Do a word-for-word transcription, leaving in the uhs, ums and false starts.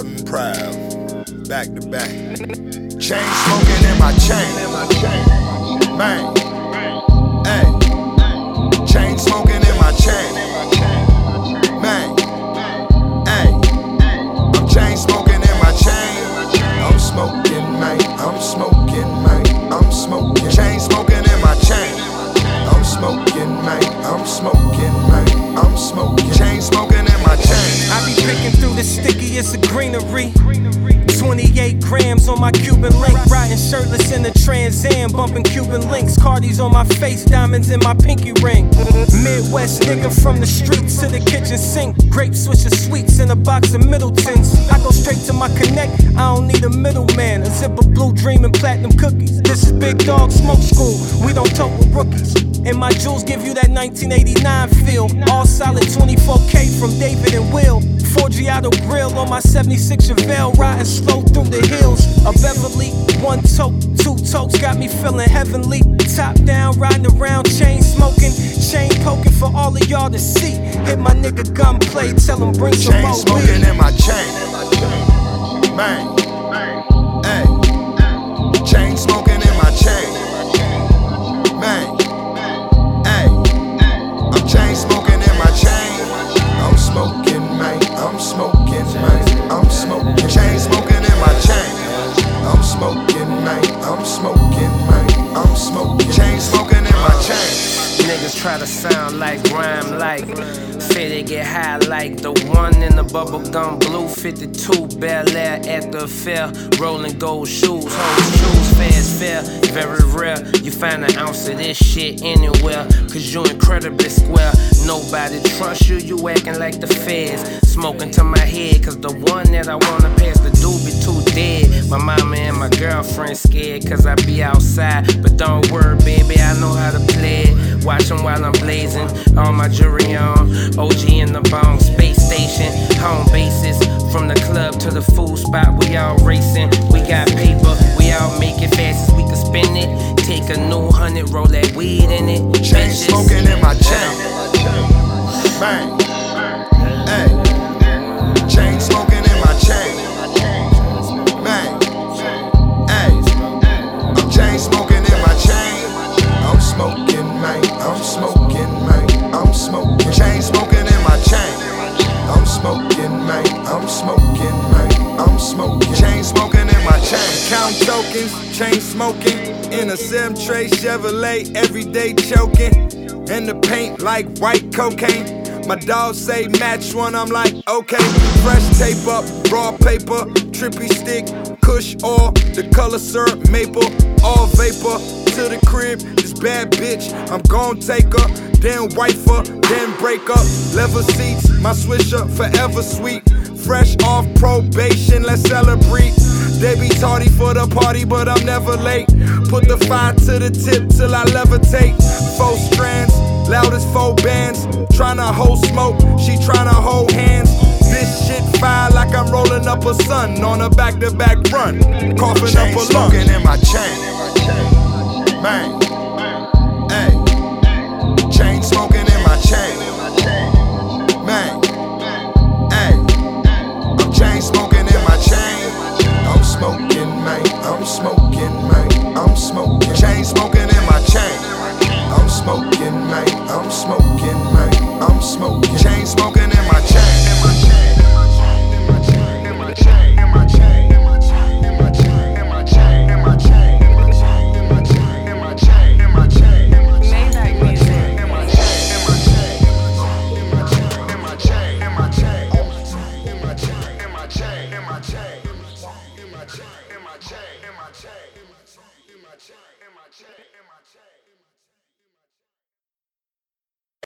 loud and proud, back to back. Chain smoking in my chain, man. Hey, chain smoking in my chain, man. Hey, I'm chain smoking in my chain. I'm smoking, man. I'm smoking, man. I'm smoking. Chain smoking in my chain. I'm smoking, man. I'm smoking, man. I'm smoking. Chain smoking in my chain. I be picking through the stickiest of greenery. twenty-eight grams on my Cuban link. Riding shirtless in the Trans Am, bumping Cuban links. Cardi's on my face, diamonds in my pinky ring. Midwest nigga from the streets to the kitchen sink. Grape swisher sweets in a box of Middletons. I go straight to my connect, I don't need a middleman. A zip of blue dream and platinum cookies. This is Big Dog Smoke School, we don't talk with rookies. And my jewels give you that nineteen eighty-nine feel. All solid twenty-four K from David and Will. Forgiato grill on my seventy-six Chevelle, riding slow through the hills of Beverly. One toke, two tokes, got me feeling heavenly. Top down, riding around, chain smoking, chain poking for all of y'all to see. Hit my nigga gunplay, tell him bring some Chain more smoking weed. in my chain, man. Hey, chain smoking in my chain, man. Hey, I'm chain smoking in my chain. I'm smoking, man. I'm smoking, man. I'm smoking. Chain smoking in my chain. I'm smoking, man. I'm smoking, man. I'm smoking. Chain smoking in my chain. Niggas try to sound like, rhyme like, say they get high like the one in the bubblegum blue fifty-two Bel Air at the fair, rolling gold shoes, hoes shoes, fast fair, very rare. You find an ounce of this shit anywhere, cause you incredibly square. Nobody trusts you, you acting like the feds. Smoking to my head, cause the one that I wanna pass the dude be too dead. My mama and my girlfriend scared, cause I be outside. But don't worry, baby, I know how to play it. Watch them while I'm blazing, all my jewelry on. O G in the bone, space station, home bases. From the club to the food spot, we all racing. We got paper, we all make it fast as we can spend it. Take a new hundred, roll that weed in it. Chain Bitches. smoking in my chain, man. Hey, chain smoking in my chain, man. Hey, I'm chain smoking in my chain. I'm smoking, man. I'm smoking, man. I'm smoking. Chain smoking in my chain. I'm smoking, man. I'm smoking, man. I'm smoking. Chain smoking in my chain. Count tokens, chain smoking. In a Sim Tray Chevrolet, everyday choking. And the paint like white cocaine. My dogs say match one, I'm like, okay. Fresh tape up, raw paper, trippy stick, kush oil, the color syrup, maple, all vapor. To the crib, this bad bitch, I'm gon' take her. Then wife her, then break up. Leather seats, my swisher, forever sweet. Fresh off probation, let's celebrate. They be tardy for the party, but I'm never late. Put the fire to the tip till I levitate. Four strands, loud as four bands. Tryna hold smoke, she tryna hold hands. This shit fire like I'm rolling up a sun on a back-to-back run. Coughing Chain up a lung. smoking in my chain, man. Hey, chain smoking in my chain, man. Hey, I'm chain smoking in my chain. I'm smoking, man. I'm smoking, man. I'm smoking. Chain smoking in my chain. I'm smoking, man. I'm smoking, man. I'm smoking. Chain smoking in my chain. In my chain, in my chain, in my chain, in my chain, in my chain, in my chain.